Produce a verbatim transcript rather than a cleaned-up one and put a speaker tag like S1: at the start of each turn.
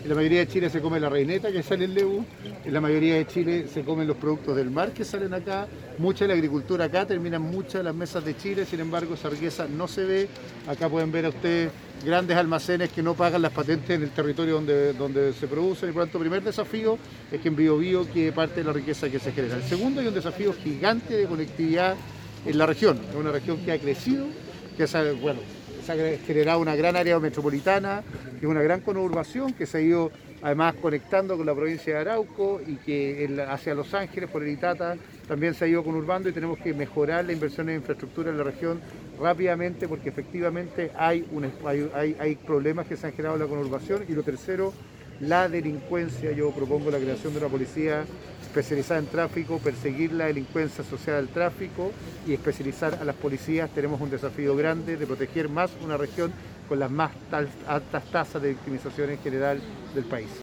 S1: En la mayoría de Chile se come la reineta que sale en Lebu, en la mayoría de Chile se comen los productos del mar que salen acá, mucha de la agricultura acá, terminan muchas de las mesas de Chile, sin embargo esa riqueza no se ve. Acá pueden ver a ustedes grandes almacenes que no pagan las patentes en el territorio donde, donde se producen, y por lo tanto el primer desafío es que en Bío Bío quede parte de la riqueza que se genera. El segundo, hay un desafío gigante de conectividad en la región, es una región que ha crecido, que es, bueno, se ha generado una gran área metropolitana, que es una gran conurbación, que se ha ido además conectando con la provincia de Arauco y que el, hacia Los Ángeles por el Itata también se ha ido conurbando, y tenemos que mejorar la inversión en infraestructura en la región rápidamente, porque efectivamente hay, un, hay, hay, hay problemas que se han generado en la conurbación. Y lo tercero, la delincuencia. Yo propongo la creación de una policía especializada en tráfico, perseguir la delincuencia asociada al tráfico y especializar a las policías. Tenemos un desafío grande de proteger más una región con las más altas tasas de victimización en general del país.